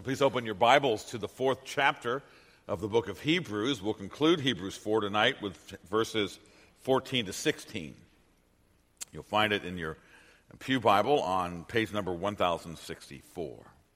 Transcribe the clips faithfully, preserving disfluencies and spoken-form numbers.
Please open your Bibles to the fourth chapter of the book of Hebrews. We'll conclude Hebrews four tonight with verses fourteen to sixteen. You'll find it in your Pew Bible on page number one thousand sixty-four.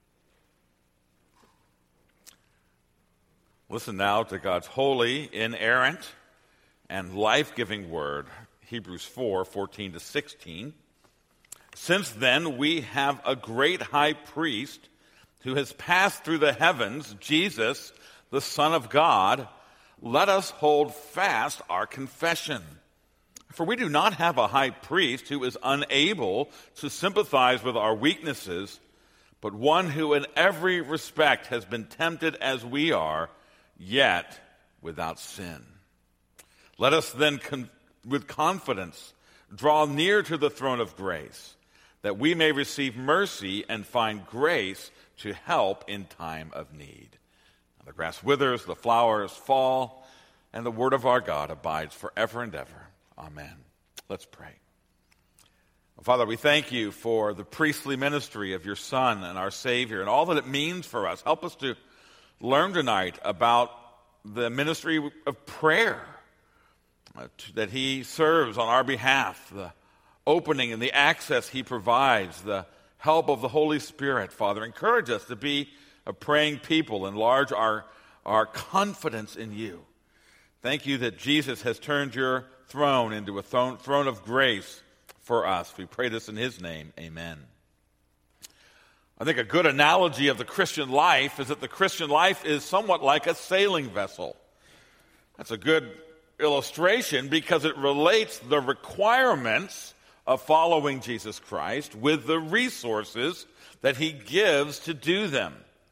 Listen now to God's holy, inerrant, and life-giving word, Hebrews four, fourteen to sixteen. Since then, we have a great high priest who has passed through the heavens, Jesus, the Son of God. Let us hold fast our confession. For we do not have a high priest who is unable to sympathize with our weaknesses, but one who in every respect has been tempted as we are, yet without sin. Let us then con- with confidence draw near to the throne of grace, that we may receive mercy and find grace to help in time of need. The grass withers, the flowers fall, and the word of our God abides forever and ever. Amen. Let's pray. Father, we thank you for the priestly ministry of your Son and our Savior and all that it means for us. Help us to learn tonight about the ministry of prayer uh, that he serves on our behalf, the opening and the access he provides, the help of the Holy Spirit. Father, encourage us to be a praying people. Enlarge our, our confidence in you. Thank you that Jesus has turned your throne into a throne, throne of grace for us. We pray this in his name. Amen. I think a good analogy of the Christian life is that the Christian life is somewhat like a sailing vessel. That's a good illustration because it relates the requirements of following Jesus Christ with the resources that he gives to do them.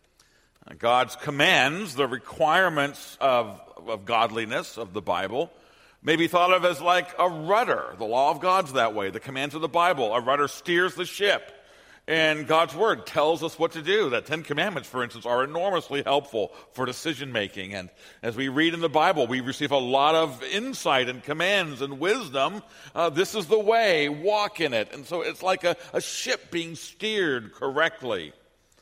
God's commands, the requirements of, of godliness of the Bible, may be thought of as like a rudder. The law of God's that way. The commands of the Bible, a rudder steers the ship. And God's word tells us what to do. The Ten Commandments, for instance, are enormously helpful for decision making. And as we read in the Bible, we receive a lot of insight and commands and wisdom. Uh, this is the way, walk in it. And so it's like a, a ship being steered correctly.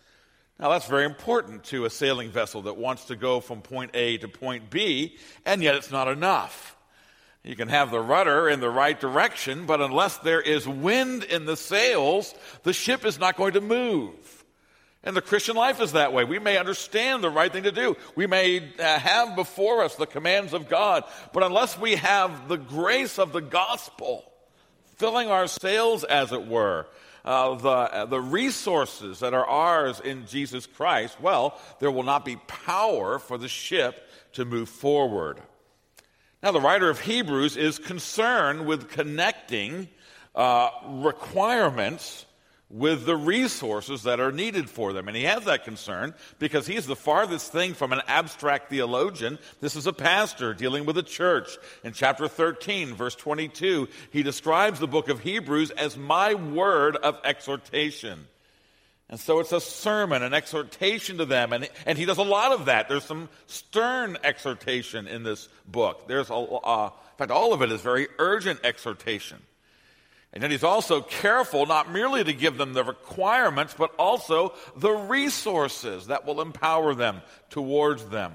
Now that's very important to a sailing vessel that wants to go from point A to point B, and yet it's not enough. You can have the rudder in the right direction, but unless there is wind in the sails, the ship is not going to move. And the Christian life is that way. We may understand the right thing to do. We may uh, have before us the commands of God, but unless we have the grace of the gospel filling our sails, as it were, uh, the, uh, the resources that are ours in Jesus Christ, well, there will not be power for the ship to move forward. Now, the writer of Hebrews is concerned with connecting uh, requirements with the resources that are needed for them. And he has that concern because he's the farthest thing from an abstract theologian. This is a pastor dealing with a church. In chapter thirteen, verse twenty-two, he describes the book of Hebrews as my word of exhortation. And so it's a sermon, an exhortation to them, and, and he does a lot of that. There's some stern exhortation in this book. There's a, uh, in fact, all of it is very urgent exhortation. And then he's also careful not merely to give them the requirements, but also the resources that will empower them towards them.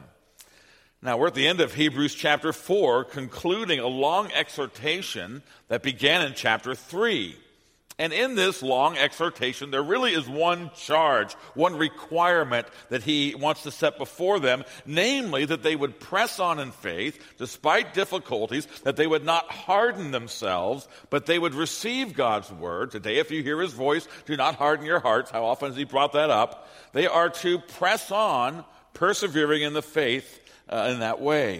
Now, we're at the end of Hebrews chapter four, concluding a long exhortation that began in chapter three. And in this long exhortation, there really is one charge, one requirement that he wants to set before them, namely that they would press on in faith despite difficulties, that they would not harden themselves, but they would receive God's word. Today, if you hear his voice, do not harden your hearts. How often has he brought that up? They are to press on, persevering in the faith uh, in that way.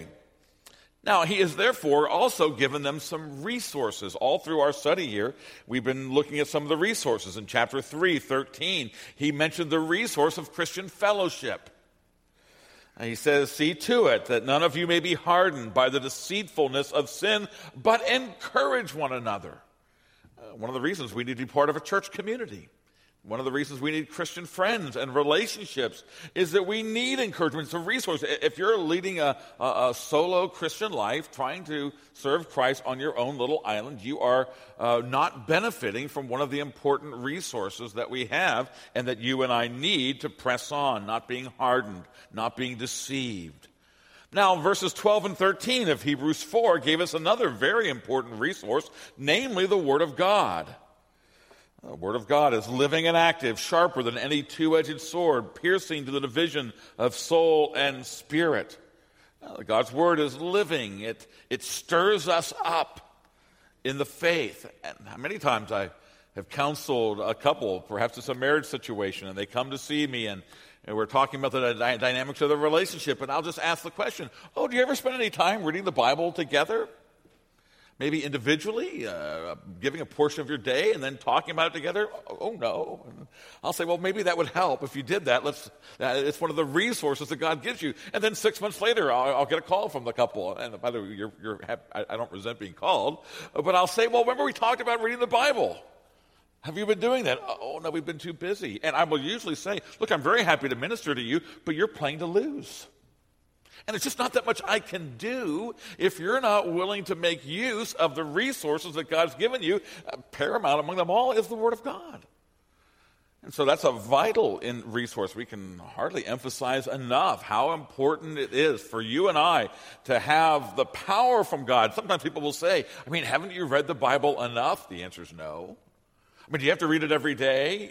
Now, he has therefore also given them some resources. All through our study here, we've been looking at some of the resources. In chapter three, thirteen, he mentioned the resource of Christian fellowship. And he says, see to it that none of you may be hardened by the deceitfulness of sin, but encourage one another. Uh, one of the reasons we need to be part of a church community. One of the reasons we need Christian friends and relationships is that we need encouragement. It's a resource. If you're leading a, a, a solo Christian life, trying to serve Christ on your own little island, you are uh, not benefiting from one of the important resources that we have and that you and I need to press on, not being hardened, not being deceived. Now, verses twelve and thirteen of Hebrews four gave us another very important resource, namely the Word of God. The Word of God is living and active, sharper than any two-edged sword, piercing to the division of soul and spirit. Now, God's Word is living. It, it stirs us up in the faith. And many times I have counseled a couple, perhaps it's a marriage situation, and they come to see me, and, and we're talking about the dy- dynamics of the relationship, and I'll just ask the question, oh, do you ever spend any time reading the Bible together? Maybe individually, uh, giving a portion of your day and then talking about it together? Oh, oh no. And I'll say, well, maybe that would help if you did that. Let's. Uh, it's one of the resources that God gives you. And then six months later, I'll, I'll get a call from the couple. And by the way, you're, you're, I, I don't resent being called. But I'll say, well, remember we talked about reading the Bible. Have you been doing that? Oh, no, we've been too busy. And I will usually say, look, I'm very happy to minister to you, but you're playing to lose. And it's just not that much I can do if you're not willing to make use of the resources that God's given you. Uh, paramount among them all is the Word of God. And so that's a vital in resource. We can hardly emphasize enough how important it is for you and I to have the power from God. Sometimes people will say, I mean, haven't you read the Bible enough? The answer is no. I mean, do you have to read it every day?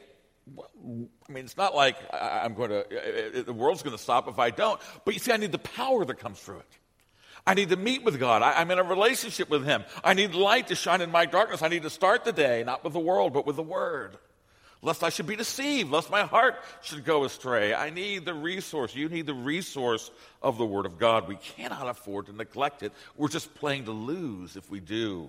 I mean, it's not like I'm going to, the world's going to stop if I don't. But you see, I need the power that comes through it. I need to meet with God. I, I'm in a relationship with Him. I need light to shine in my darkness. I need to start the day, not with the world, but with the Word. Lest I should be deceived, lest my heart should go astray. I need the resource. You need the resource of the Word of God. We cannot afford to neglect it. We're just playing to lose if we do.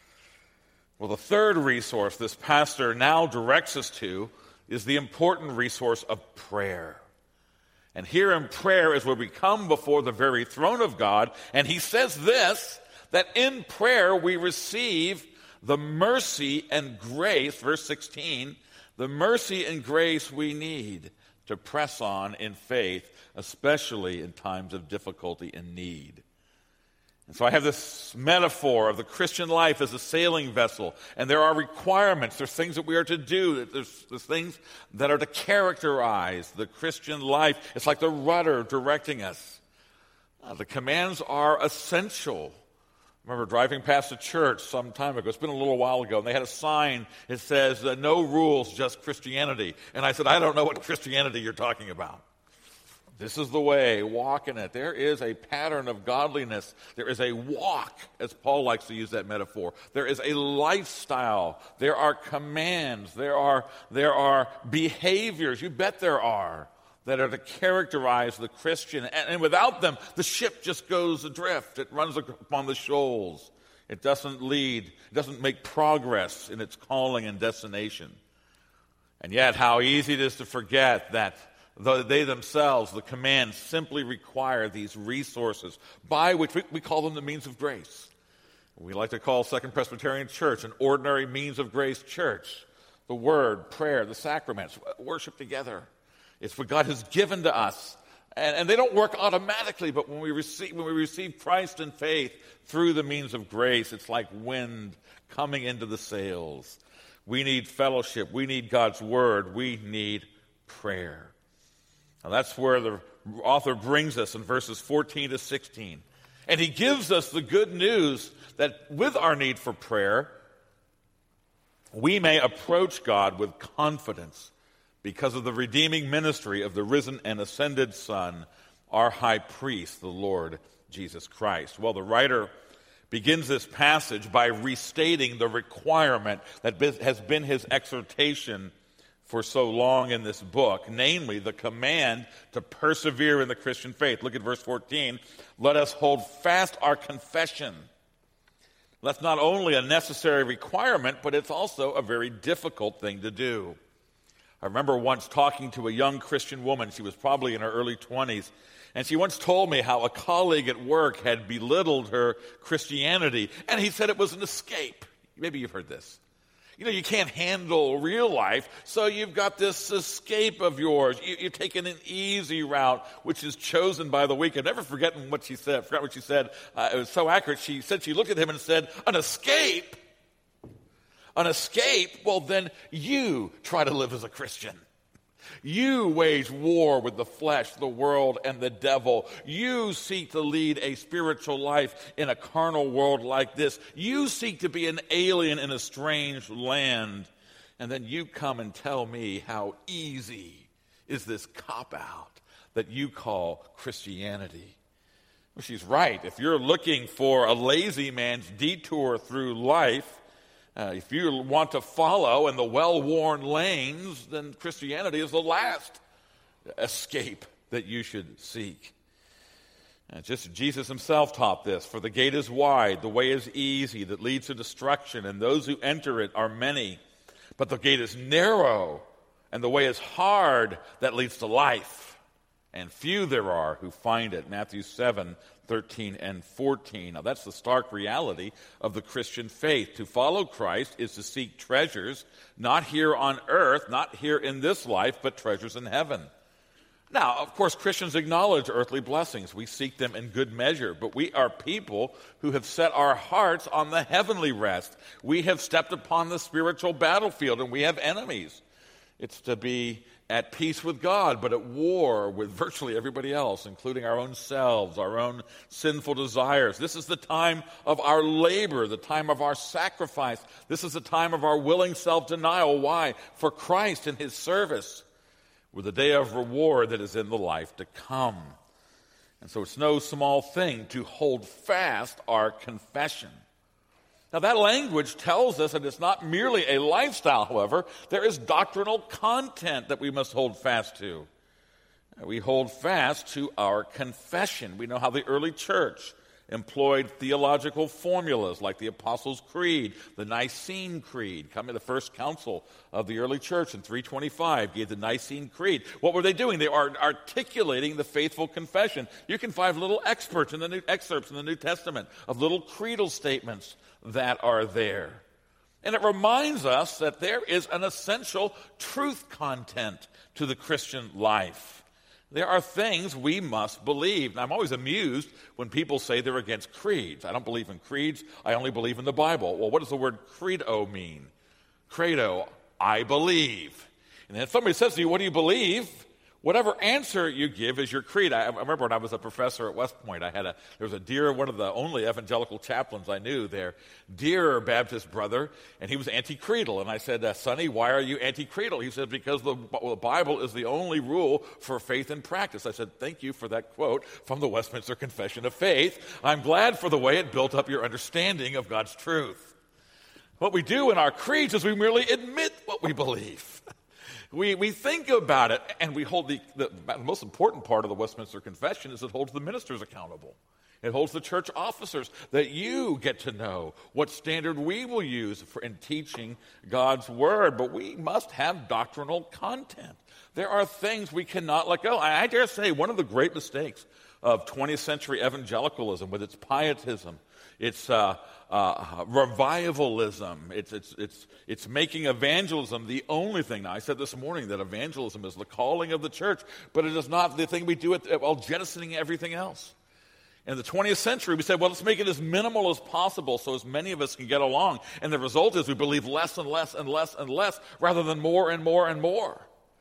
Well, the third resource this pastor now directs us to is the important resource of prayer. And here in prayer is where we come before the very throne of God. And he says this, that in prayer we receive the mercy and grace, verse sixteen, the mercy and grace we need to press on in faith, especially in times of difficulty and need. And so I have this metaphor of the Christian life as a sailing vessel, and there are requirements. There's things that we are to do. There's, there's things that are to characterize the Christian life. It's like the rudder directing us. Uh, the commands are essential. I remember driving past a church some time ago. It's been a little while ago, and they had a sign. It says, uh, no rules, just Christianity. And I said, I don't know what Christianity you're talking about. This is the way, walk in it. There is a pattern of godliness. There is a walk, as Paul likes to use that metaphor. There is a lifestyle. There are commands. There are, there are behaviors, you bet there are, that are to characterize the Christian. And, and without them, the ship just goes adrift. It runs upon the shoals. It doesn't lead. It doesn't make progress in its calling and destination. And yet, how easy it is to forget that though they themselves, the commands, simply require these resources by which we, we call them the means of grace. We like to call Second Presbyterian Church an ordinary means of grace church. The Word, prayer, the sacraments, worship together. It's what God has given to us. And, and they don't work automatically, but when we receive when we receive Christ in faith through the means of grace, it's like wind coming into the sails. We need fellowship. We need God's Word. We need prayer. Now that's where the author brings us in verses fourteen to sixteen. And he gives us the good news that with our need for prayer, we may approach God with confidence because of the redeeming ministry of the risen and ascended Son, our high priest, the Lord Jesus Christ. Well, the writer begins this passage by restating the requirement that has been his exhortation for so long in this book, namely the command to persevere in the Christian faith. Look at verse fourteen. Let us hold fast our confession. That's not only a necessary requirement, but it's also a very difficult thing to do. I remember once talking to a young Christian woman. She was probably in her early twenties, and she once told me how a colleague at work had belittled her Christianity, and he said it was an escape. Maybe you've heard this. You know, you can't handle real life, so you've got this escape of yours. You, you're taking an easy route, which is chosen by the weak. I'm never forgetting what she said. I forgot what she said. Uh, it was so accurate. She said she looked at him and said, an escape? An escape? Well, then you try to live as a Christian. You wage war with the flesh, the world, and the devil. You seek to lead a spiritual life in a carnal world like this. You seek to be an alien in a strange land. And then you come and tell me how easy is this cop-out that you call Christianity. Well, she's right. If you're looking for a lazy man's detour through life, Uh, if you want to follow in the well-worn lanes, then Christianity is the last escape that you should seek. Uh, just Jesus himself taught this. For the gate is wide, the way is easy, that leads to destruction, and those who enter it are many. But the gate is narrow, and the way is hard, that leads to life. And few there are who find it. Matthew seven, thirteen and fourteen. Now that's the stark reality of the Christian faith. To follow Christ is to seek treasures, not here on earth, not here in this life, but treasures in heaven. Now, of course, Christians acknowledge earthly blessings. We seek them in good measure, but we are people who have set our hearts on the heavenly rest. We have stepped upon the spiritual battlefield, and we have enemies. It's to be at peace with God, but at war with virtually everybody else, including our own selves, our own sinful desires. This is the time of our labor, the time of our sacrifice. This is the time of our willing self-denial. Why? For Christ and his service, with the day of reward that is in the life to come. And so it's no small thing to hold fast our confession. Now, that language tells us that it's not merely a lifestyle, however. There is doctrinal content that we must hold fast to. We hold fast to our confession. We know how the early church employed theological formulas like the Apostles' Creed, the Nicene Creed. Coming to the first council of the early church in three twenty-five gave the Nicene Creed. What were they doing? They are articulating the faithful confession. You can find little experts in the new excerpts in the New Testament of little creedal statements that are there. And it reminds us that there is an essential truth content to the Christian life. There are things we must believe. And I'm always amused when people say they're against creeds. I don't believe in creeds. I only believe in the Bible. Well, what does the word credo mean? Credo, I believe. And then if somebody says to you, what do you believe? Whatever answer you give is your creed. I, I remember when I was a professor at West Point, I had a, there was a dear, one of the only evangelical chaplains I knew there, dear Baptist brother, and he was anti-creedal. And I said, uh, Sonny, why are you anti-creedal? He said, because the, well, the Bible is the only rule for faith and practice. I said, thank you for that quote from the Westminster Confession of Faith. I'm glad for the way it built up your understanding of God's truth. What we do in our creeds is we merely admit what we believe. We we think about it, and we hold the, the, the most important part of the Westminster Confession is it holds the ministers accountable. It holds the church officers that you get to know what standard we will use for in teaching God's word. But we must have doctrinal content. There are things we cannot let go. I, I dare say one of the great mistakes of twentieth century evangelicalism with its pietism, its uh, uh, revivalism, it's, it's, it's, it's making evangelism the only thing. Now, I said this morning that evangelism is the calling of the church, but it is not the thing we do it while jettisoning everything else. In the twentieth century, we said, well, let's make it as minimal as possible so as many of us can get along. And the result is we believe less and less and less and less rather than more and more and more.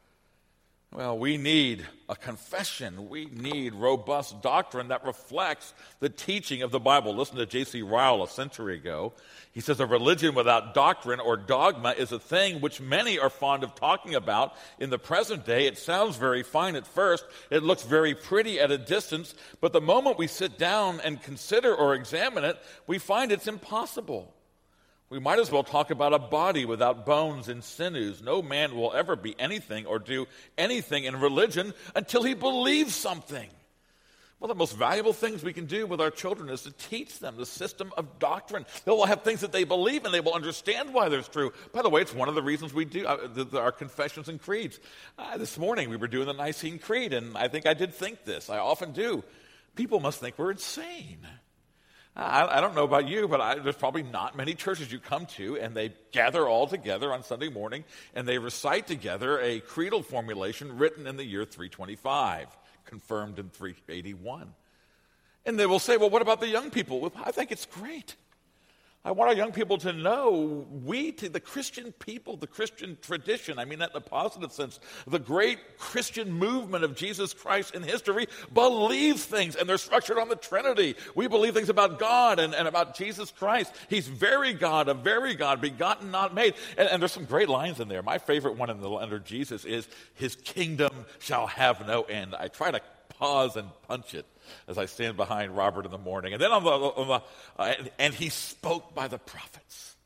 Well, we need a confession. We need robust doctrine that reflects the teaching of the Bible. Listen to J C Ryle a century ago. He says, a religion without doctrine or dogma is a thing which many are fond of talking about in the present day. It sounds very fine at first. It looks very pretty at a distance. But the moment we sit down and consider or examine it, we find it's impossible. We might as well talk about a body without bones and sinews. No man will ever be anything or do anything in religion until he believes something. One of the most valuable things we can do with our children is to teach them the system of doctrine. They will have things that they believe and they will understand why they're true. By the way, it's one of the reasons we do uh, the, the, our confessions and creeds. Uh, this morning we were doing the Nicene Creed, and I think I did think this. I often do. People must think we're insane. I, I don't know about you, but I, there's probably not many churches you come to and they gather all together on Sunday morning and they recite together a creedal formulation written in the year three twenty-five, confirmed in three eighty-one. And they will say, well, what about the young people? Well, I think it's great. I want our young people to know we, to the Christian people, the Christian tradition, I mean that in a positive sense, the great Christian movement of Jesus Christ in history believes things, and they're structured on the Trinity. We believe things about God and, and about Jesus Christ. He's very God, a very God, begotten, not made. And, and there's some great lines in there. My favorite one in the letter of Jesus is, his kingdom shall have no end. I try to pause and punch it as I stand behind Robert in the morning. And then on the, on the uh, and, and he spoke by the prophets.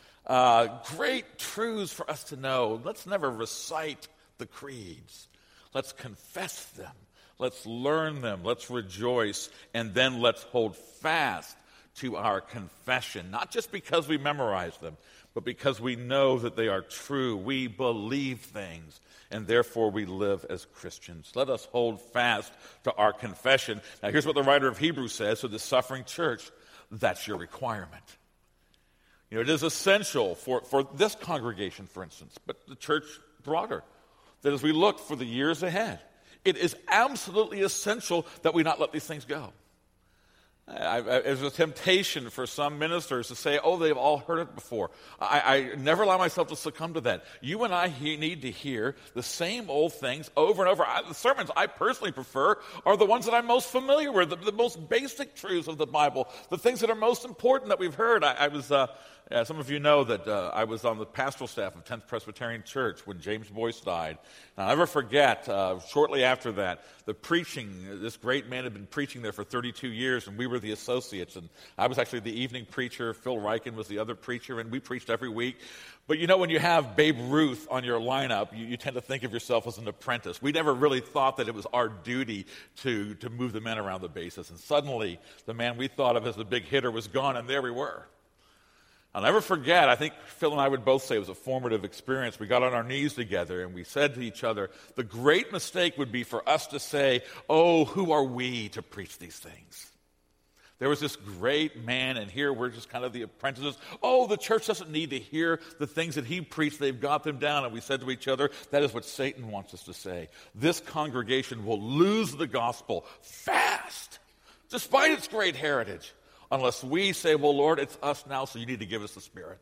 Uh, great truths for us to know. Let's never recite the creeds. Let's confess them. Let's learn them. Let's rejoice. And then let's hold fast to our confession, not just because we memorize them, but because we know that they are true. We believe things, and therefore we live as Christians. Let us hold fast to our confession. Now, here's what the writer of Hebrews says to the suffering church. That's your requirement. You know, it is essential for, for this congregation, for instance, but the church broader, that as we look for the years ahead, it is absolutely essential that we not let these things go. I, I, there's a temptation for some ministers to say, oh, they've all heard it before. I, I never allow myself to succumb to that. You and I he, need to hear the same old things over and over. I, the sermons I personally prefer are the ones that I'm most familiar with, the, the most basic truths of the Bible, the things that are most important that we've heard. I, I was, uh, uh, some of you know that uh, I was on the pastoral staff of tenth Presbyterian Church when James Boyce died. And I'll never forget, uh, shortly after that, the preaching, this great man had been preaching there for thirty-two years, and we were the associates. And I was actually the evening preacher. Phil Riken was the other preacher, and we preached every week. But you know, when you have Babe Ruth on your lineup, you, you tend to think of yourself as an apprentice. We never really thought that it was our duty to, to move the men around the bases. And suddenly, the man we thought of as the big hitter was gone, and there we were. I'll never forget, I think Phil and I would both say it was a formative experience. We got on our knees together and we said to each other, the great mistake would be for us to say, oh, who are we to preach these things? There was this great man, and here we're just kind of the apprentices. Oh, the church doesn't need to hear the things that he preached. They've got them down. And we said to each other, that is what Satan wants us to say. This congregation will lose the gospel fast, despite its great heritage, unless we say, well, Lord, it's us now, so you need to give us the Spirit.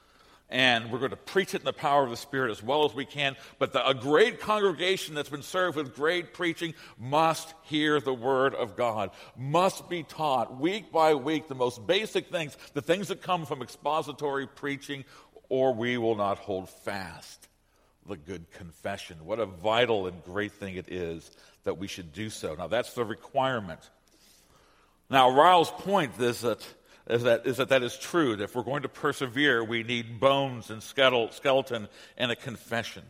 And we're going to preach it in the power of the Spirit as well as we can. But the, a great congregation that's been served with great preaching must hear the Word of God, must be taught week by week the most basic things, the things that come from expository preaching, or we will not hold fast the good confession. What a vital and great thing it is that we should do so. Now, that's the requirement. Now, Ryle's point is that, is that is that that is true, that if we're going to persevere, we need bones and skeleton and a confession.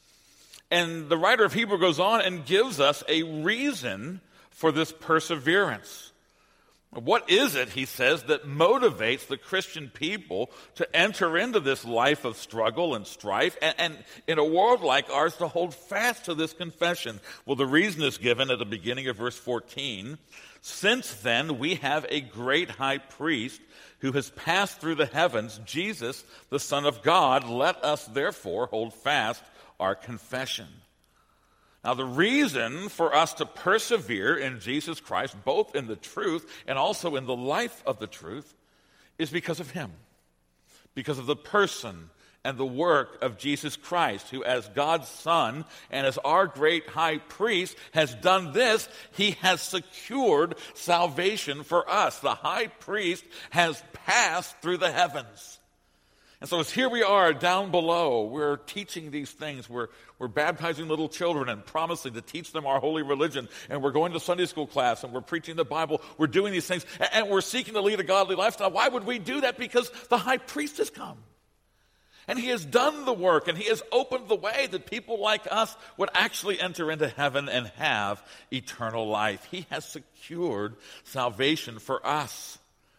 And the writer of Hebrews goes on and gives us a reason for this perseverance. What is it, he says, that motivates the Christian people to enter into this life of struggle and strife, and, and in a world like ours to hold fast to this confession? Well, the reason is given at the beginning of verse fourteen. Since then, we have a great high priest who has passed through the heavens, Jesus, the Son of God. Let us therefore hold fast our confession. Now, the reason for us to persevere in Jesus Christ, both in the truth and also in the life of the truth, is because of him, because of the person and the work of Jesus Christ, who as God's Son and as our great high priest has done this. He has secured salvation for us. The high priest has passed through the heavens. And so as here we are down below, we're teaching these things. We're, we're baptizing little children and promising to teach them our holy religion. And we're going to Sunday school class and we're preaching the Bible. We're doing these things and, and we're seeking to lead a godly lifestyle. Why would we do that? Because the high priest has come. And he has done the work, and he has opened the way that people like us would actually enter into heaven and have eternal life. He has secured salvation for us.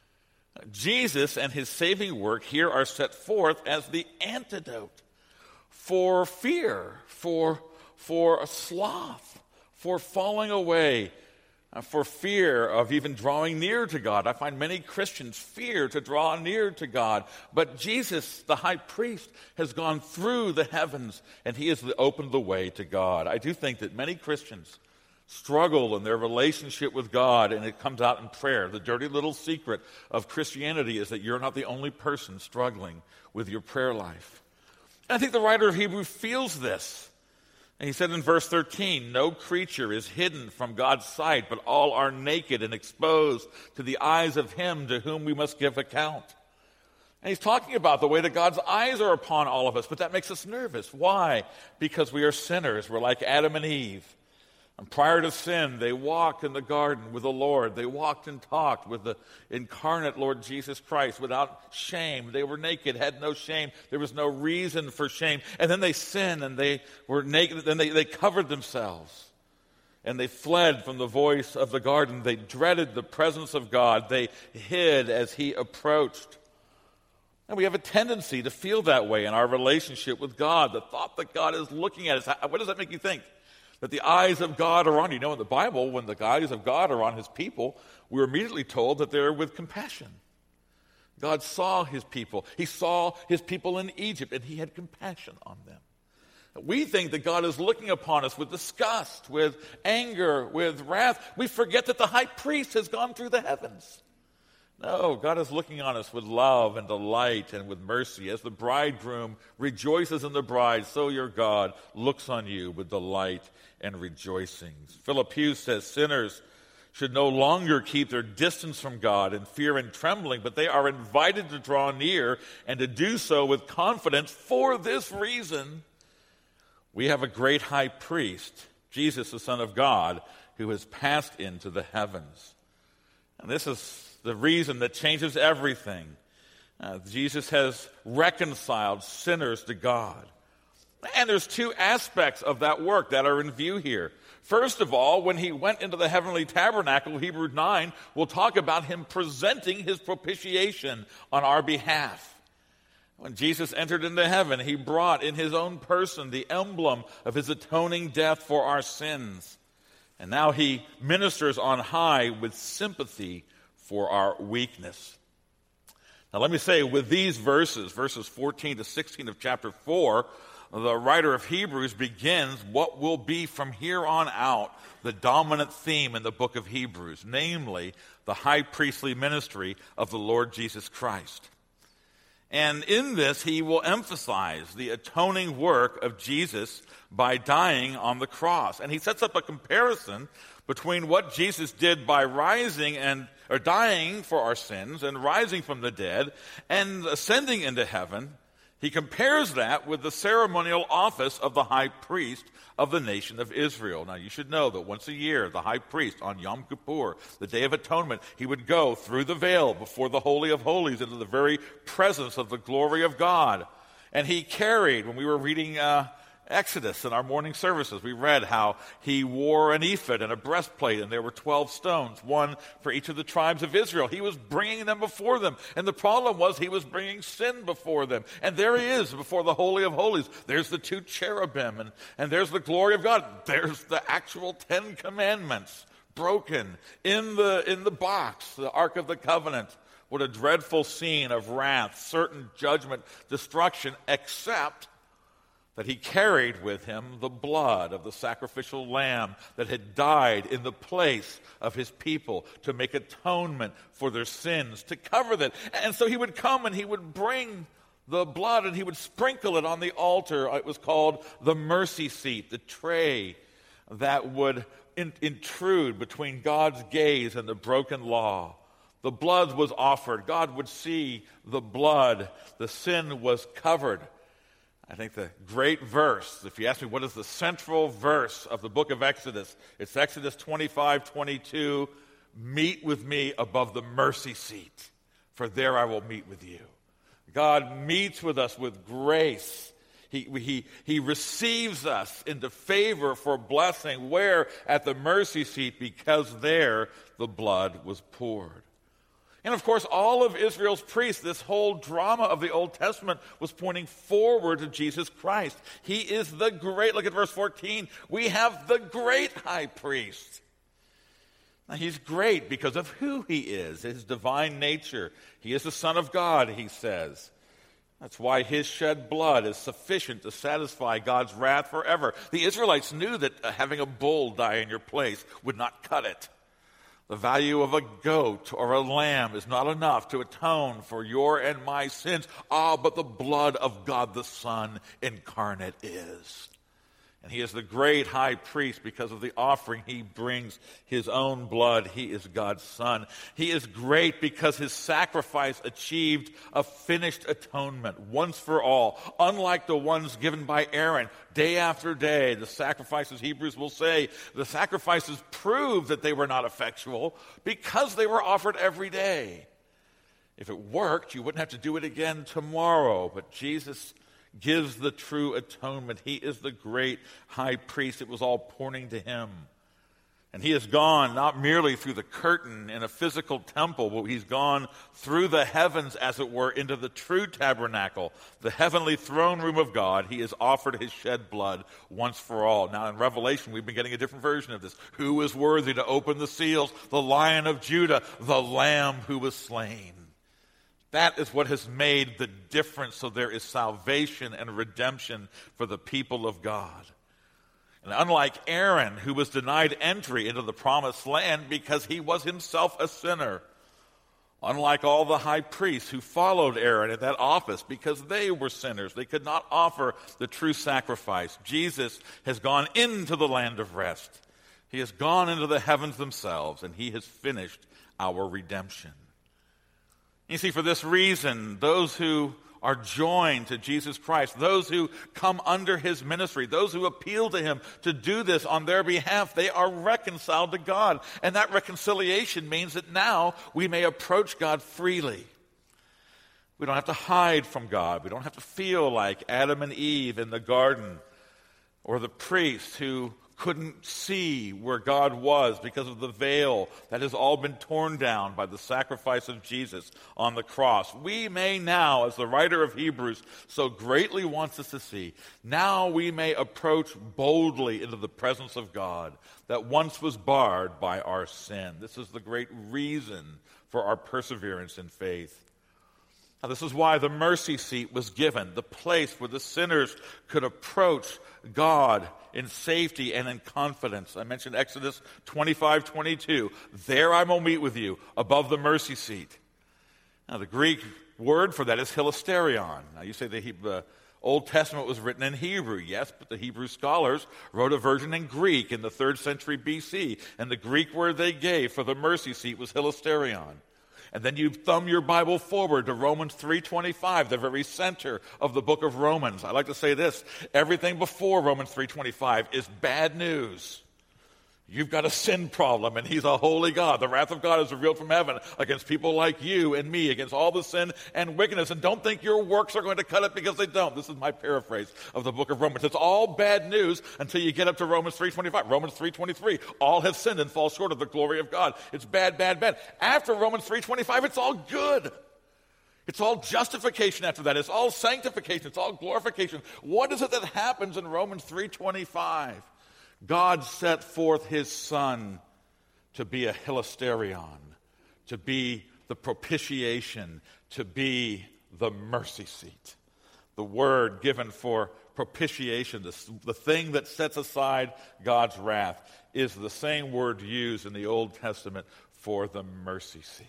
Jesus and his saving work here are set forth as the antidote for fear, for, for sloth, for falling away, uh, for fear of even drawing near to God. I find many Christians fear to draw near to God. But Jesus, the high priest, has gone through the heavens, and he has opened the way to God. I do think that many Christians struggle in their relationship with God, and it comes out in prayer. The dirty little secret of Christianity is that you're not the only person struggling with your prayer life. And I think the writer of Hebrews feels this. And he said in verse thirteen, no creature is hidden from God's sight, but all are naked and exposed to the eyes of him to whom we must give account. And he's talking about the way that God's eyes are upon all of us, but that makes us nervous. Why? Because we are sinners. We're like Adam and Eve. And prior to sin, they walked in the garden with the Lord. They walked and talked with the incarnate Lord Jesus Christ without shame. They were naked, had no shame. There was no reason for shame. And then they sinned, and they were naked. Then they, they covered themselves. And they fled from the voice of the garden. They dreaded the presence of God. They hid as he approached. And we have a tendency to feel that way in our relationship with God. The thought that God is looking at us. What does that make you think? That the eyes of God are on you. You know, in the Bible, when the eyes of God are on his people, we're immediately told that they're with compassion. God saw his people. He saw his people in Egypt, and he had compassion on them. We think that God is looking upon us with disgust, with anger, with wrath. We forget that the high priest has gone through the heavens. No, God is looking on us with love and delight and with mercy. As the bridegroom rejoices in the bride, so your God looks on you with delight and rejoicing. Philip Hughes says sinners should no longer keep their distance from God in fear and trembling, but they are invited to draw near and to do so with confidence. For this reason, we have a great high priest, Jesus, the Son of God, who has passed into the heavens. And this is the reason that changes everything. Uh, Jesus has reconciled sinners to God. And there's two aspects of that work that are in view here. First of all, when he went into the heavenly tabernacle, Hebrews nine will talk about him presenting his propitiation on our behalf. When Jesus entered into heaven, he brought in his own person the emblem of his atoning death for our sins. And now he ministers on high with sympathy for our weakness. Now let me say, with these verses, verses fourteen to sixteen of chapter four, the writer of Hebrews begins what will be from here on out the dominant theme in the book of Hebrews, namely the high priestly ministry of the Lord Jesus Christ. And in this, he will emphasize the atoning work of Jesus by dying on the cross. And he sets up a comparison between what Jesus did by rising and or dying for our sins and rising from the dead and ascending into heaven. He compares that with the ceremonial office of the high priest of the nation of Israel. Now, you should know that once a year, the high priest on Yom Kippur, the Day of Atonement, he would go through the veil before the Holy of Holies into the very presence of the glory of God. And he carried, when we were reading uh, Exodus in our morning services, we read how he wore an ephod and a breastplate, and there were twelve stones, one for each of the tribes of Israel. He was bringing them before them, and the problem was he was bringing sin before them. And there he is before the Holy of Holies. There's the two cherubim, and, and there's the glory of God. There's the actual Ten Commandments broken in the, in the box, the Ark of the Covenant. What a dreadful scene of wrath, certain judgment, destruction, except that he carried with him the blood of the sacrificial lamb that had died in the place of his people to make atonement for their sins, to cover that. And so he would come and he would bring the blood and he would sprinkle it on the altar. It was called the mercy seat, the tray that would in- intrude between God's gaze and the broken law. The blood was offered. God would see the blood. The sin was covered. I think the great verse, if you ask me what is the central verse of the book of Exodus, it's Exodus twenty-five twenty-two, meet with me above the mercy seat, for there I will meet with you. God meets with us with grace. He, he, he receives us into favor for blessing. Where? At the mercy seat, because there the blood was poured. And of course, all of Israel's priests, this whole drama of the Old Testament was pointing forward to Jesus Christ. He is the great, look at verse fourteen, we have the great high priest. Now, he's great because of who he is, his divine nature. He is the Son of God, he says. That's why his shed blood is sufficient to satisfy God's wrath forever. The Israelites knew that having a bull die in your place would not cut it. The value of a goat or a lamb is not enough to atone for your and my sins. Ah, but the blood of God the Son incarnate is. And he is the great high priest because of the offering he brings, his own blood. He is God's Son. He is great because his sacrifice achieved a finished atonement once for all. Unlike the ones given by Aaron day after day, the sacrifices, Hebrews will say, the sacrifices prove that they were not effectual because they were offered every day. If it worked, you wouldn't have to do it again tomorrow. But Jesus gives the true atonement. He is the great high priest. It was all pointing to him. And he has gone not merely through the curtain in a physical temple, but he's gone through the heavens, as it were, into the true tabernacle, the heavenly throne room of God. He has offered his shed blood once for all. Now in Revelation, we've been getting a different version of this. Who is worthy to open the seals? The Lion of Judah, the Lamb who was slain. That is what has made the difference, so there is salvation and redemption for the people of God. And unlike Aaron, who was denied entry into the promised land because he was himself a sinner, unlike all the high priests who followed Aaron in that office because they were sinners, they could not offer the true sacrifice. Jesus has gone into the land of rest. He has gone into the heavens themselves, and he has finished our redemption. You see, for this reason, those who are joined to Jesus Christ, those who come under his ministry, those who appeal to him to do this on their behalf, they are reconciled to God. And that reconciliation means that now we may approach God freely. We don't have to hide from God. We don't have to feel like Adam and Eve in the garden, or the priests who couldn't see where God was because of the veil that has all been torn down by the sacrifice of Jesus on the cross. We may now, as the writer of Hebrews so greatly wants us to see, now we may approach boldly into the presence of God that once was barred by our sin. This is the great reason for our perseverance in faith. Now, this is why the mercy seat was given, the place where the sinners could approach God in safety and in confidence. I mentioned Exodus twenty-five twenty-two. There I will meet with you above the mercy seat. Now, the Greek word for that is hilasterion. Now, you say the, the Old Testament was written in Hebrew. Yes, but the Hebrew scholars wrote a version in Greek in the third century B C, and the Greek word they gave for the mercy seat was hilasterion. And then you thumb your Bible forward to Romans three twenty-five, the very center of the book of Romans. I like to say this: everything before Romans three twenty-five is bad news. You've got a sin problem, and he's a holy God. The wrath of God is revealed from heaven against people like you and me, against all the sin and wickedness. And don't think your works are going to cut it, because they don't. This is my paraphrase of the book of Romans. It's all bad news until you get up to Romans three twenty-five. Romans three twenty-three, all have sinned and fall short of the glory of God. It's bad, bad, bad. After Romans three twenty-five, it's all good. It's all justification after that. It's all sanctification. It's all glorification. What is it that happens in Romans three twenty-five? God set forth his Son to be a hilasterion, to be the propitiation, to be the mercy seat. The word given for propitiation, the, the thing that sets aside God's wrath, is the same word used in the Old Testament for the mercy seat.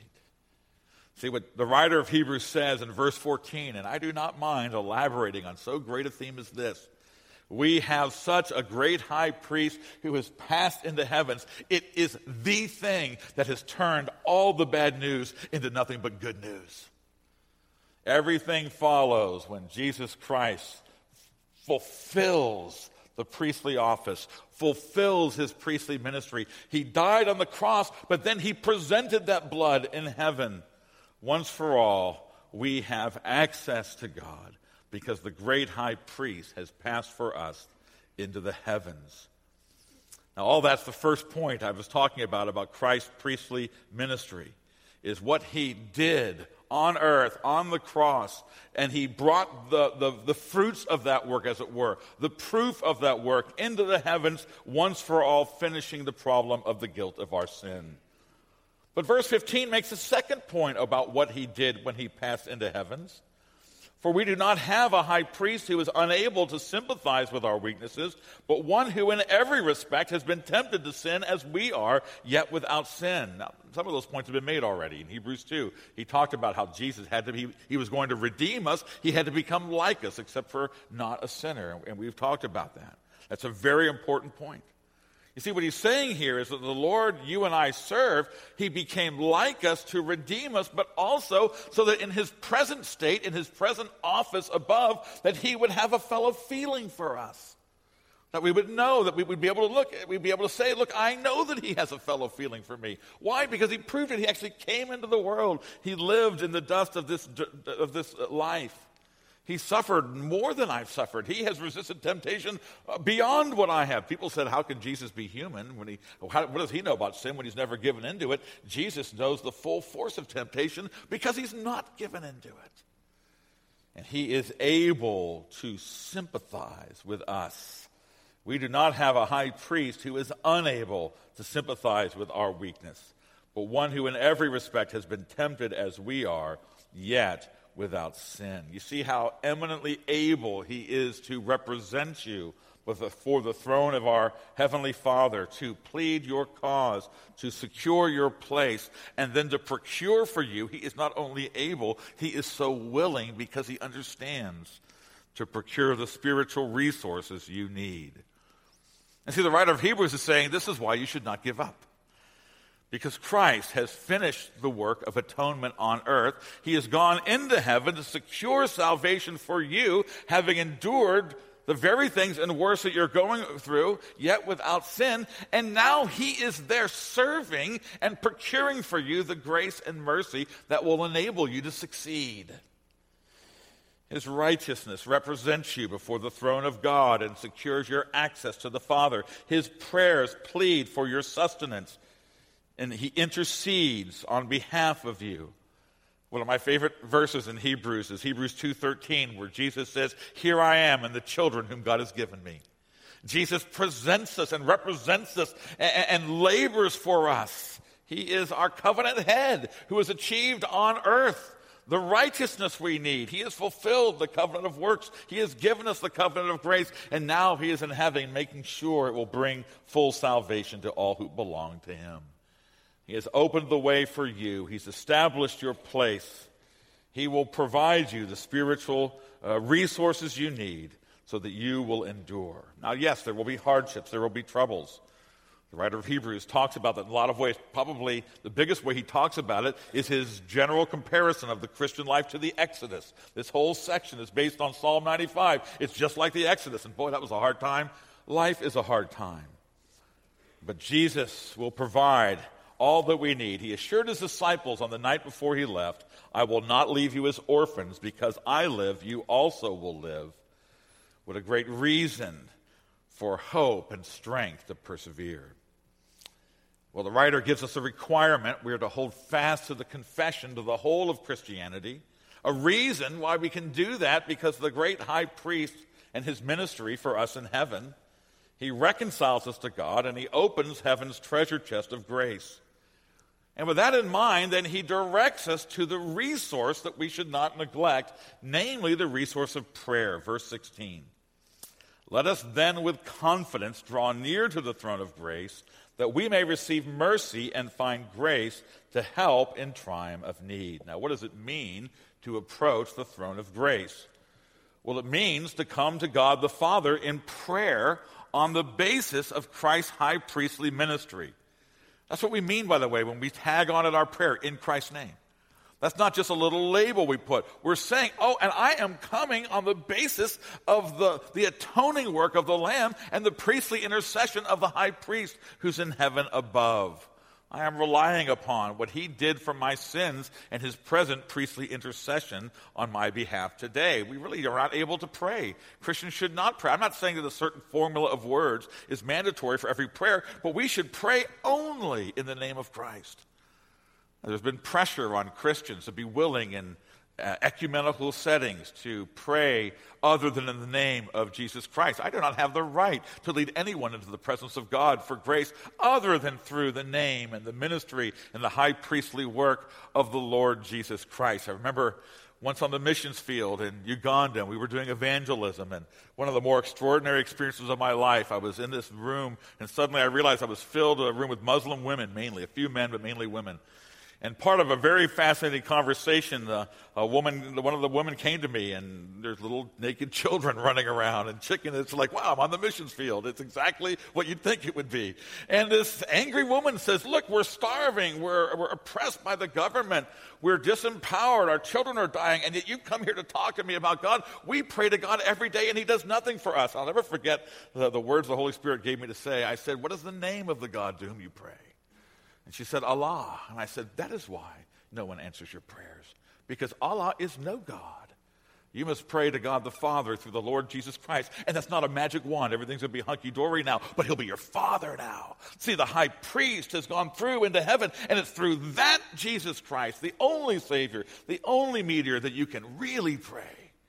See what the writer of Hebrews says in verse fourteen, and I do not mind elaborating on so great a theme as this. We have such a great high priest who has passed into heavens. It is the thing that has turned all the bad news into nothing but good news. Everything follows when Jesus Christ fulfills the priestly office, fulfills his priestly ministry. He died on the cross, but then he presented that blood in heaven. Once for all, we have access to God, because the great high priest has passed for us into the heavens. Now, all that's the first point I was talking about, about Christ's priestly ministry, is what he did on earth, on the cross, and he brought the, the, the fruits of that work, as it were, the proof of that work into the heavens, once for all, finishing the problem of the guilt of our sin. But verse fifteen makes a second point about what he did when he passed into heavens. For we do not have a high priest who is unable to sympathize with our weaknesses, but one who in every respect has been tempted to sin as we are, yet without sin. Now, some of those points have been made already. In Hebrews two, he talked about how Jesus had to be, he was going to redeem us. He had to become like us, except for not a sinner. And we've talked about that. That's a very important point. You see, what he's saying here is that the Lord you and I serve, he became like us to redeem us, but also so that in his present state, in his present office above, that he would have a fellow feeling for us. That we would know, that we would be able to look, we'd be able to say, look, I know that he has a fellow feeling for me. Why? Because he proved it. He actually came into the world. He lived in the dust of this, of this life. He suffered more than I've suffered. He has resisted temptation beyond what I have. People said, how can Jesus be human? When he, how, what does he know about sin when he's never given into it? Jesus knows the full force of temptation because he's not given into it. And he is able to sympathize with us. We do not have a high priest who is unable to sympathize with our weakness, but one who in every respect has been tempted as we are, yet without sin. You see how eminently able he is to represent you before the throne of our Heavenly Father, to plead your cause, to secure your place, and then to procure for you. He is not only able, he is so willing because he understands to procure the spiritual resources you need. And see, the writer of Hebrews is saying this is why you should not give up. Because Christ has finished the work of atonement on earth. He has gone into heaven to secure salvation for you, having endured the very things and worse that you're going through, yet without sin. And now he is there serving and procuring for you the grace and mercy that will enable you to succeed. His righteousness represents you before the throne of God and secures your access to the Father. His prayers plead for your sustenance, and he intercedes on behalf of you. One of my favorite verses in Hebrews is Hebrews two thirteen, where Jesus says, here I am and the children whom God has given me. Jesus presents us and represents us and, and labors for us. He is our covenant head who has achieved on earth the righteousness we need. He has fulfilled the covenant of works. He has given us the covenant of grace, and now he is in heaven making sure it will bring full salvation to all who belong to him. He has opened the way for you. He's established your place. He will provide you the spiritual uh, resources you need so that you will endure. Now, yes, there will be hardships. There will be troubles. The writer of Hebrews talks about that in a lot of ways. Probably the biggest way he talks about it is his general comparison of the Christian life to the Exodus. This whole section is based on Psalm ninety-five. It's just like the Exodus. And boy, that was a hard time. Life is a hard time. But Jesus will provide all that we need. He assured his disciples on the night before he left, I will not leave you as orphans. Because I live, you also will live. What a great reason for hope and strength to persevere. Well, the writer gives us a requirement. We are to hold fast to the confession, to the whole of Christianity. A reason why we can do that, because the great high priest and his ministry for us in heaven, he reconciles us to God and he opens heaven's treasure chest of grace. And with that in mind, then he directs us to the resource that we should not neglect, namely the resource of prayer. Verse sixteen. Let us then with confidence draw near to the throne of grace, that we may receive mercy and find grace to help in time of need. Now, what does it mean to approach the throne of grace? Well, it means to come to God the Father in prayer on the basis of Christ's high priestly ministry. That's what we mean, by the way, when we tag on at our prayer, in Christ's name. That's not just a little label we put. We're saying, oh, and I am coming on the basis of the, the atoning work of the Lamb and the priestly intercession of the high priest who's in heaven above. I am relying upon what he did for my sins and his present priestly intercession on my behalf today. We really are not able to pray. Christians should not pray. I'm not saying that a certain formula of words is mandatory for every prayer, but we should pray only in the name of Christ. There's been pressure on Christians to be willing and uh, ecumenical settings to pray other than in the name of Jesus Christ. I do not have the right to lead anyone into the presence of God for grace other than through the name and the ministry and the high priestly work of the Lord Jesus Christ. I remember once on the missions field in Uganda, we were doing evangelism, and one of the more extraordinary experiences of my life, I was in this room, and suddenly I realized I was filled in a room with Muslim women, mainly, a few men, but mainly women. And part of a very fascinating conversation, uh, a woman, one of the women came to me, and there's little naked children running around, and chicken. It's like, wow, I'm on the missions field. It's exactly what you'd think it would be. And this angry woman says, look, we're starving. We're, we're oppressed by the government. We're disempowered. Our children are dying. And yet you come here to talk to me about God. We pray to God every day, and he does nothing for us. I'll never forget the, the words the Holy Spirit gave me to say. I said, what is the name of the God to whom you pray? And she said, Allah. And I said, that is why no one answers your prayers, because Allah is no God. You must pray to God the Father through the Lord Jesus Christ. And that's not a magic wand. Everything's going to be hunky-dory now, but he'll be your Father now. See, the high priest has gone through into heaven, and it's through that Jesus Christ, the only Savior, the only mediator, that you can really pray.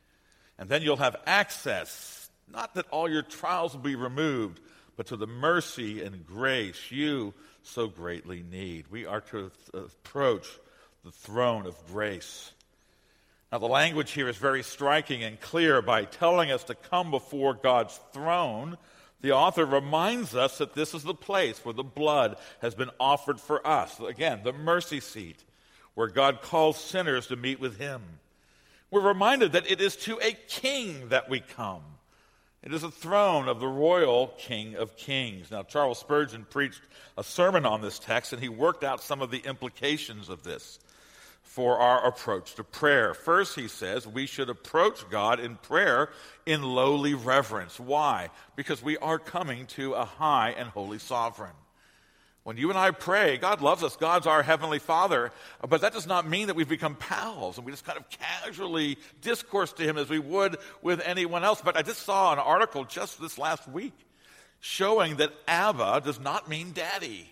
And then you'll have access, not that all your trials will be removed, but to the mercy and grace you so greatly need. We are to approach the throne of grace. Now, the language here is very striking and clear. By telling us to come before God's throne, the author reminds us that this is the place where the blood has been offered for us. Again, the mercy seat, where God calls sinners to meet with him. We're reminded that it is to a king that we come. It is a throne of the royal King of Kings. Now, Charles Spurgeon preached a sermon on this text, and he worked out some of the implications of this for our approach to prayer. First, he says, we should approach God in prayer in lowly reverence. Why? Because we are coming to a high and holy sovereign. When you and I pray, God loves us. God's our Heavenly Father. But that does not mean that we've become pals and we just kind of casually discourse to him as we would with anyone else. But I just saw an article just this last week showing that Abba does not mean daddy.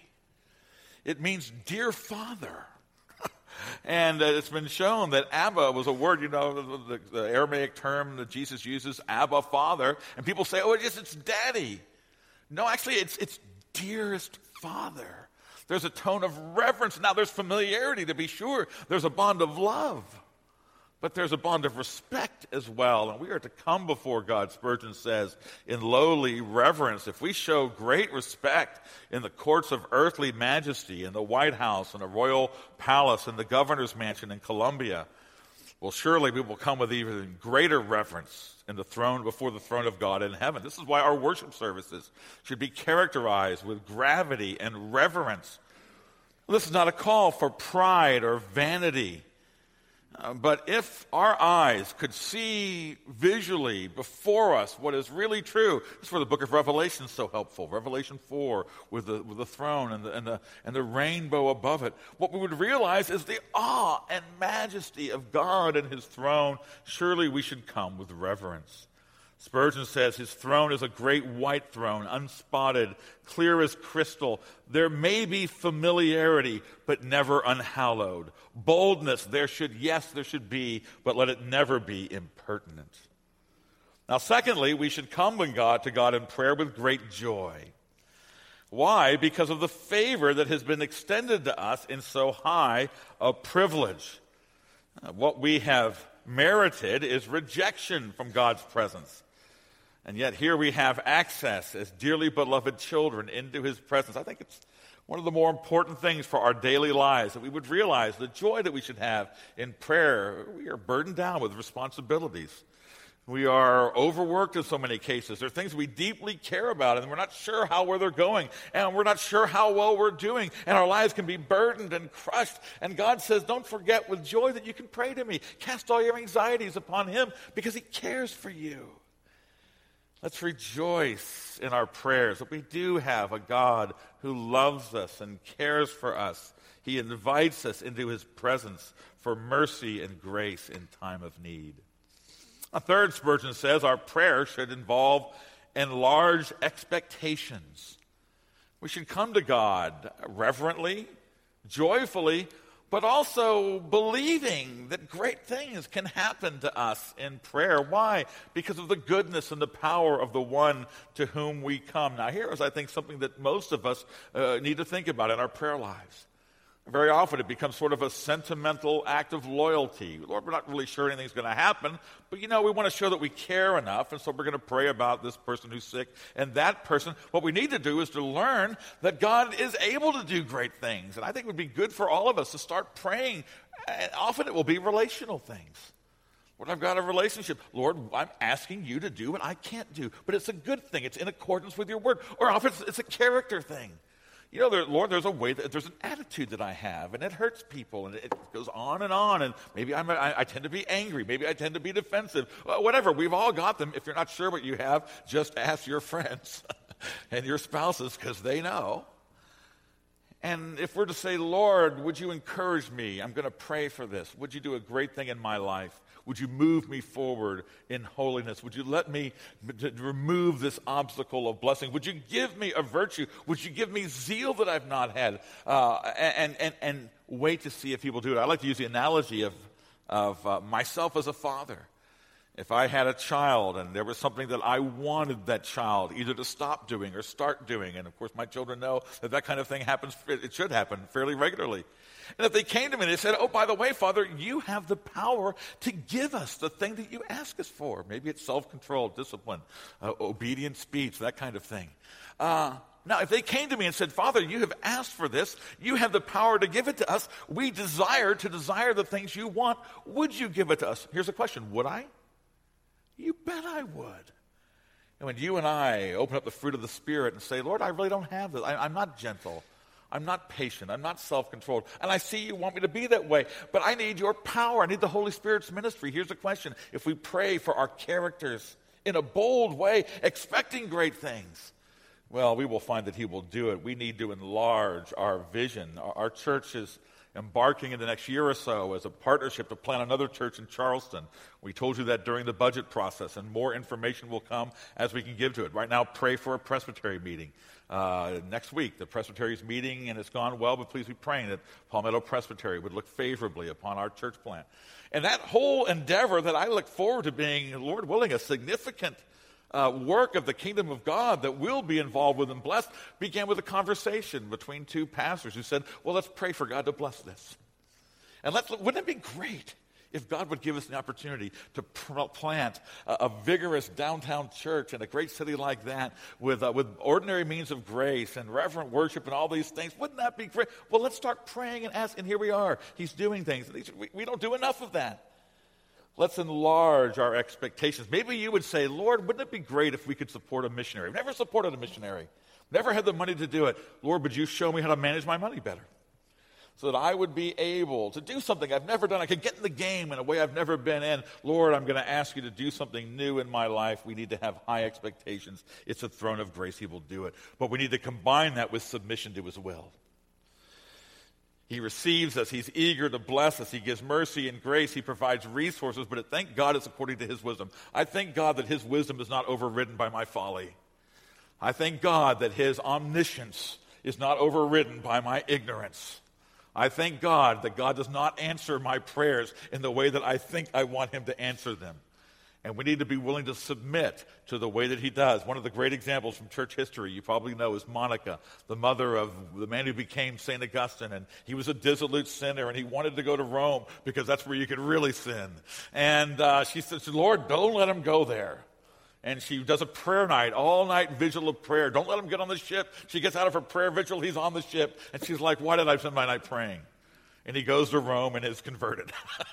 It means dear father. And uh, it's been shown that Abba was a word, you know, the, the Aramaic term that Jesus uses, Abba, Father. And people say, oh, it's, it's daddy. No, actually, it's it's dearest Father. There's a tone of reverence. Now, there's familiarity, to be sure. There's a bond of love. But there's a bond of respect as well. And we are to come before God, Spurgeon says, in lowly reverence. If we show great respect in the courts of earthly majesty, in the White House, in the royal palace, in the governor's mansion in Columbia, well, surely we will come with even greater reverence in the throne, before the throne of God in heaven. This is why our worship services should be characterized with gravity and reverence. This is not a call for pride or vanity. Uh, but if our eyes could see visually before us what is really true, that's where the book of Revelation is so helpful. Revelation four, with the, with the throne and the, and, the, and the rainbow above it. What we would realize is the awe and majesty of God and his throne. Surely we should come with reverence. Spurgeon says his throne is a great white throne, unspotted, clear as crystal. There may be familiarity, but never unhallowed. Boldness, there should, yes, there should be, but let it never be impertinent. Now, secondly, we should come with God, to God in prayer with great joy. Why? Because of the favor that has been extended to us in so high a privilege. Uh, what we have merited is rejection from God's presence. And yet here we have access as dearly beloved children into his presence. I think it's one of the more important things for our daily lives, that we would realize the joy that we should have in prayer. We are burdened down with responsibilities. We are overworked in so many cases. There are things we deeply care about, and we're not sure how well they're going, and we're not sure how well we're doing, and our lives can be burdened and crushed. And God says, don't forget with joy that you can pray to me. Cast all your anxieties upon him, because he cares for you. Let's rejoice in our prayers that we do have a God who loves us and cares for us. He invites us into his presence for mercy and grace in time of need. A third, Spurgeon says, our prayer should involve enlarged expectations. We should come to God reverently, joyfully, but also believing that great things can happen to us in prayer. Why? Because of the goodness and the power of the one to whom we come. Now, here is, I think, something that most of us uh, need to think about in our prayer lives. Very often it becomes sort of a sentimental act of loyalty. Lord, we're not really sure anything's going to happen, but you know, we want to show that we care enough, and so we're going to pray about this person who's sick and that person. What we need to do is to learn that God is able to do great things, and I think it would be good for all of us to start praying. And often it will be relational things. Lord, I've got a relationship. Lord, I'm asking you to do what I can't do, but it's a good thing. It's in accordance with your word. Or often it's, it's a character thing. You know, there, Lord, there's a way, that, there's an attitude that I have, and it hurts people, and it, it goes on and on, and maybe I'm, I, I tend to be angry, maybe I tend to be defensive, well, whatever. We've all got them. If you're not sure what you have, just ask your friends and your spouses, because they know. And if we're to say, Lord, would you encourage me? I'm going to pray for this. Would you do a great thing in my life? Would you move me forward in holiness? Would you let me to remove this obstacle of blessing? Would you give me a virtue? Would you give me zeal that I've not had? Uh, and, and, and wait to see if he will do it. I like to use the analogy of, of uh, myself as a father. If I had a child and there was something that I wanted that child either to stop doing or start doing, and of course my children know that that kind of thing happens, it should happen fairly regularly. And if they came to me and they said, oh, by the way, Father, you have the power to give us the thing that you ask us for. Maybe it's self-control, discipline, uh, obedient speech, that kind of thing. Uh, now, if they came to me and said, Father, you have asked for this. You have the power to give it to us. We desire to desire the things you want. Would you give it to us? Here's a question. Would I? You bet I would. And when you and I open up the fruit of the Spirit and say, Lord, I really don't have this. I, I'm not gentle. I'm not patient. I'm not self-controlled. And I see you want me to be that way. But I need your power. I need the Holy Spirit's ministry. Here's the question. If we pray for our characters in a bold way, expecting great things, well, we will find that he will do it. We need to enlarge our vision. Our, our church is embarking in the next year or so as a partnership to plant another church in Charleston. We told you that during the budget process, and more information will come as we can give to it. Right now, pray for a presbytery meeting. Uh, next week, the presbytery is meeting, and it's gone well, but please be praying that Palmetto Presbytery would look favorably upon our church plant. And that whole endeavor that I look forward to being, Lord willing, a significant Uh, work of the kingdom of God that we'll be involved with and blessed began with a conversation between two pastors who said, well, let's pray for God to bless this. And let's, wouldn't it be great if God would give us the opportunity to pr- plant a, a vigorous downtown church in a great city like that with, uh, with ordinary means of grace and reverent worship and all these things? Wouldn't that be great? Well, let's start praying and asking. And here we are. He's doing things. We, we don't do enough of that. Let's enlarge our expectations. Maybe you would say, Lord, wouldn't it be great if we could support a missionary? We've never supported a missionary. Never had the money to do it. Lord, would you show me how to manage my money better so that I would be able to do something I've never done? I could get in the game in a way I've never been in. Lord, I'm going to ask you to do something new in my life. We need to have high expectations. It's a throne of grace. He will do it. But we need to combine that with submission to his will. He receives us. He's eager to bless us. He gives mercy and grace. He provides resources, but thank God it's according to his wisdom. I thank God that his wisdom is not overridden by my folly. I thank God that his omniscience is not overridden by my ignorance. I thank God that God does not answer my prayers in the way that I think I want him to answer them. And we need to be willing to submit to the way that he does. One of the great examples from church history you probably know is Monica, the mother of the man who became Saint Augustine. And he was a dissolute sinner, and he wanted to go to Rome because that's where you could really sin. And uh, she said, Lord, don't let him go there. And she does a prayer night, all-night vigil of prayer. Don't let him get on the ship. She gets out of her prayer vigil. He's on the ship. And she's like, why did I spend my night praying? And he goes to Rome and is converted.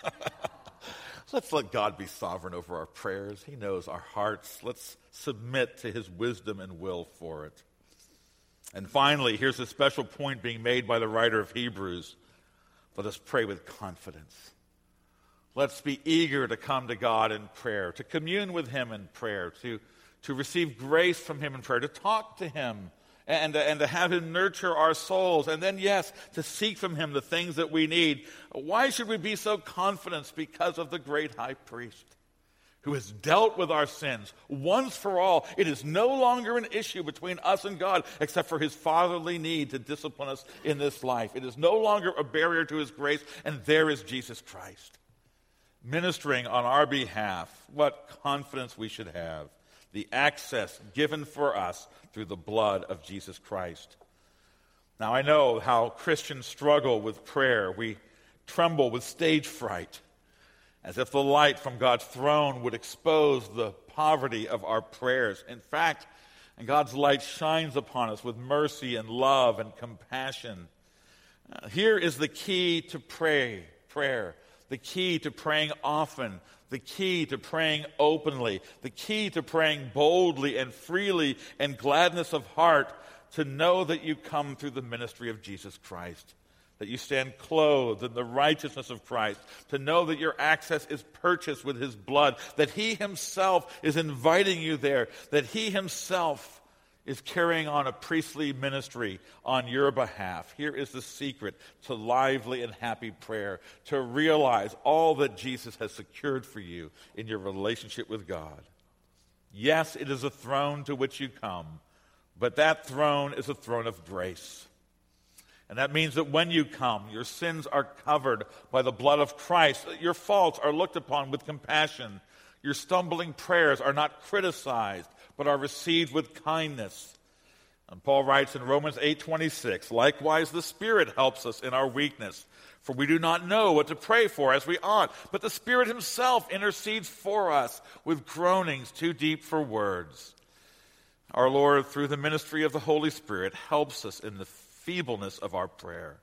Let's let God be sovereign over our prayers. He knows our hearts. Let's submit to his wisdom and will for it. And finally, here's a special point being made by the writer of Hebrews. Let us pray with confidence. Let's be eager to come to God in prayer, to commune with him in prayer, to, to receive grace from him in prayer, to talk to him, and, and to have him nurture our souls. And then, yes, to seek from him the things that we need. Why should we be so confident? Because of the great high priest. who has dealt with our sins once for all. It is no longer an issue between us and God, except for his fatherly need to discipline us in this life. It is no longer a barrier to his grace, and there is Jesus Christ, ministering on our behalf. What confidence we should have. The access given for us through the blood of Jesus Christ. Now, I know how Christians struggle with prayer. We tremble with stage fright, as if the light from God's throne would expose the poverty of our prayers. In fact, and God's light shines upon us with mercy and love and compassion. Uh, here is the key to pray, prayer, the key to praying often, the key to praying openly, the key to praying boldly and freely and gladness of heart, to know that you come through the ministry of Jesus Christ, that you stand clothed in the righteousness of Christ, to know that your access is purchased with his blood, that he himself is inviting you there, that he himself is carrying on a priestly ministry on your behalf. Here is the secret to lively and happy prayer, to realize all that Jesus has secured for you in your relationship with God. Yes, it is a throne to which you come, but that throne is a throne of grace. And that means that when you come, your sins are covered by the blood of Christ. Your faults are looked upon with compassion. Your stumbling prayers are not criticized, but are received with kindness. And Paul writes in Romans eight twenty-six, likewise the Spirit helps us in our weakness, for we do not know what to pray for as we ought, but the Spirit himself intercedes for us with groanings too deep for words. Our Lord, through the ministry of the Holy Spirit, helps us in the feebleness of our prayer.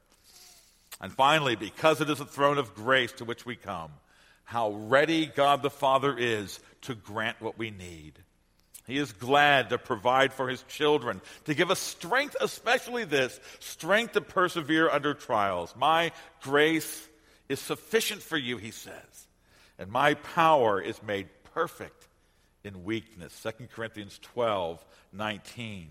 And finally, because it is a throne of grace to which we come, how ready God the Father is to grant what we need. He is glad to provide for his children, to give us strength, especially this, strength to persevere under trials. My grace is sufficient for you, he says, and my power is made perfect in weakness. Second Corinthians twelve nineteen.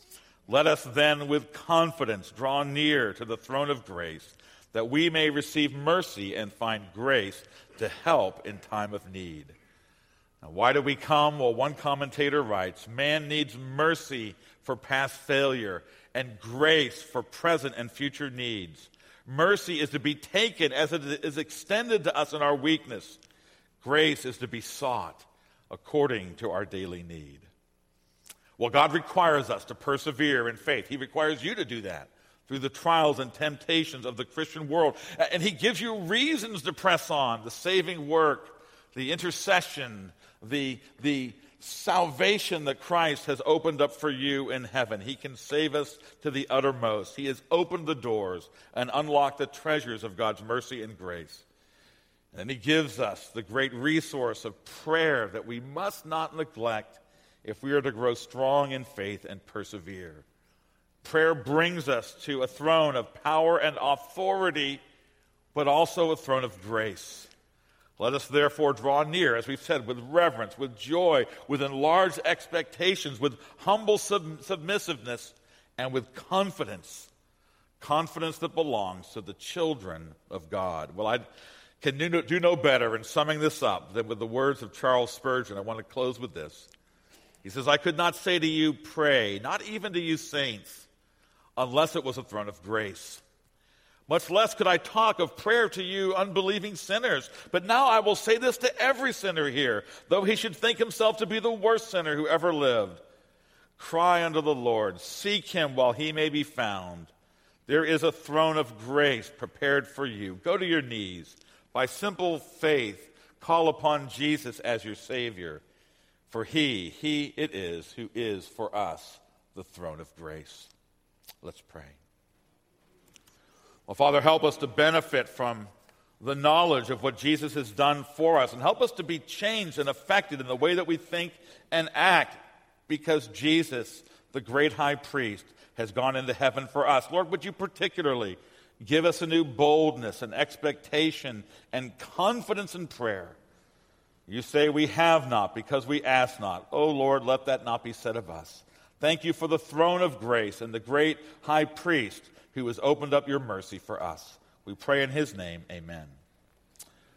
Let us then with confidence draw near to the throne of grace, that we may receive mercy and find grace to help in time of need. Now, why do we come? Well, one commentator writes, man needs mercy for past failure and grace for present and future needs. Mercy is to be taken as it is extended to us in our weakness. Grace is to be sought according to our daily need. Well, God requires us to persevere in faith. He requires you to do that through the trials and temptations of the Christian world. And he gives you reasons to press on: the saving work, the intercession, the, the salvation that Christ has opened up for you in heaven. He can save us to the uttermost. He has opened the doors and unlocked the treasures of God's mercy and grace. And he gives us the great resource of prayer that we must not neglect if we are to grow strong in faith and persevere. Prayer brings us to a throne of power and authority, but also a throne of grace. Let us therefore draw near, as we've said, with reverence, with joy, with enlarged expectations, with humble sub- submissiveness, and with confidence. Confidence that belongs to the children of God. Well, I can do no, do no better in summing this up than with the words of Charles Spurgeon. I want to close with this. He says, I could not say to you, pray, not even to you saints, unless it was a throne of grace. Much less could I talk of prayer to you unbelieving sinners. But now I will say this to every sinner here, though he should think himself to be the worst sinner who ever lived. Cry unto the Lord, seek him while he may be found. There is a throne of grace prepared for you. Go to your knees. By simple faith, call upon Jesus as your Savior. For he, he it is who is for us the throne of grace. Let's pray. Well, Father, help us to benefit from the knowledge of what Jesus has done for us, and help us to be changed and affected in the way that we think and act, because Jesus, the great high priest, has gone into heaven for us. Lord, would you particularly give us a new boldness and expectation and confidence in prayer? You say we have not because we ask not. Oh, Lord, let that not be said of us. Thank you for the throne of grace and the great high priest who has opened up your mercy for us. We pray in his name, amen.